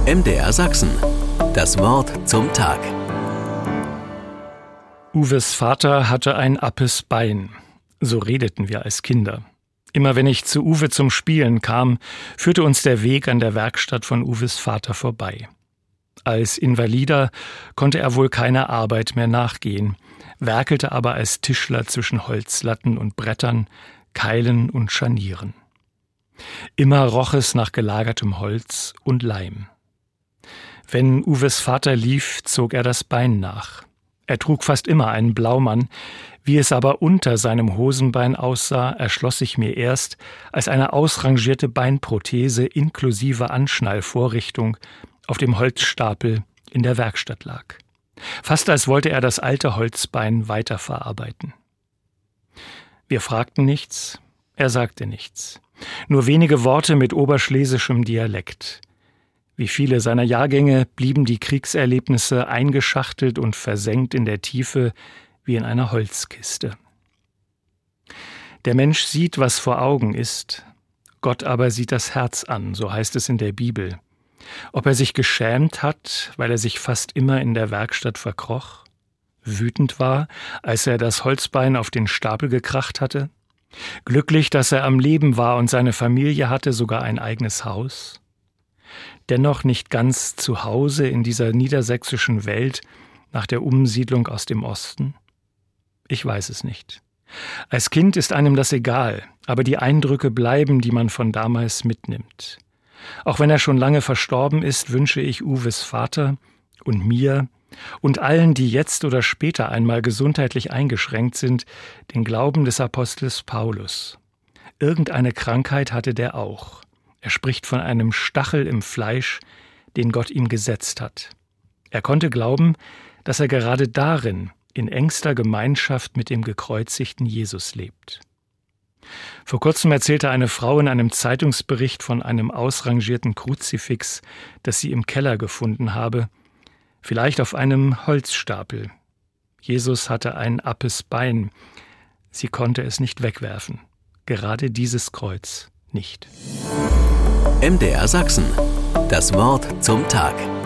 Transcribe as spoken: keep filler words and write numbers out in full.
M D R Sachsen. Das Wort zum Tag. Uwes Vater hatte ein appes Bein. So redeten wir als Kinder. Immer wenn ich zu Uwe zum Spielen kam, führte uns der Weg an der Werkstatt von Uwes Vater vorbei. Als Invalider konnte er wohl keiner Arbeit mehr nachgehen, werkelte aber als Tischler zwischen Holzlatten und Brettern, Keilen und Scharnieren. Immer roch es nach gelagertem Holz und Leim. Wenn Uwes Vater lief, zog er das Bein nach. Er trug fast immer einen Blaumann. Wie es aber unter seinem Hosenbein aussah, erschloss sich mir erst, als eine ausrangierte Beinprothese inklusive Anschnallvorrichtung auf dem Holzstapel in der Werkstatt lag. Fast als wollte er das alte Holzbein weiterverarbeiten. Wir fragten nichts, er sagte nichts. Nur wenige Worte mit oberschlesischem Dialekt. Wie viele seiner Jahrgänge blieben die Kriegserlebnisse eingeschachtelt und versenkt in der Tiefe wie in einer Holzkiste. Der Mensch sieht, was vor Augen ist, Gott aber sieht das Herz an, so heißt es in der Bibel. Ob er sich geschämt hat, weil er sich fast immer in der Werkstatt verkroch, wütend war, als er das Holzbein auf den Stapel gekracht hatte, glücklich, dass er am Leben war und seine Familie hatte, sogar ein eigenes Haus, dennoch nicht ganz zu Hause in dieser niedersächsischen Welt nach der Umsiedlung aus dem Osten? Ich weiß es nicht. Als Kind ist einem das egal, aber die Eindrücke bleiben, die man von damals mitnimmt. Auch wenn er schon lange verstorben ist, wünsche ich Uwes Vater und mir und allen, die jetzt oder später einmal gesundheitlich eingeschränkt sind, den Glauben des Apostels Paulus. Irgendeine Krankheit hatte der auch. Er spricht von einem Stachel im Fleisch, den Gott ihm gesetzt hat. Er konnte glauben, dass er gerade darin in engster Gemeinschaft mit dem gekreuzigten Jesus lebt. Vor kurzem erzählte eine Frau in einem Zeitungsbericht von einem ausrangierten Kruzifix, das sie im Keller gefunden habe, vielleicht auf einem Holzstapel. Jesus hatte ein appes Bein. Sie konnte es nicht wegwerfen. Gerade dieses Kreuz nicht. M D R Sachsen. Das Wort zum Tag.